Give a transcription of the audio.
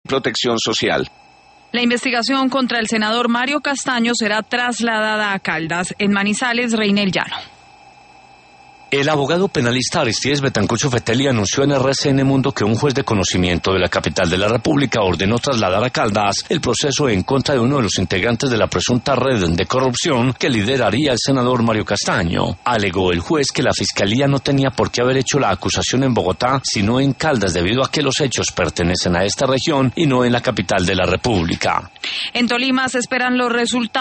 Protección Social. La investigación contra el senador Mario Castaño será trasladada a Caldas. En Manizales, Reinel Llano. El abogado penalista Aristides Betancourt Sofetelli anunció en RCN Mundo que un juez de conocimiento de la capital de la República ordenó trasladar a Caldas el proceso en contra de uno de los integrantes de la presunta red de corrupción que lideraría el senador Mario Castaño. Alegó el juez que la fiscalía no tenía por qué haber hecho la acusación en Bogotá, sino en Caldas, debido a que los hechos pertenecen a esta región y no en la capital de la República. En Tolima se esperan los resultados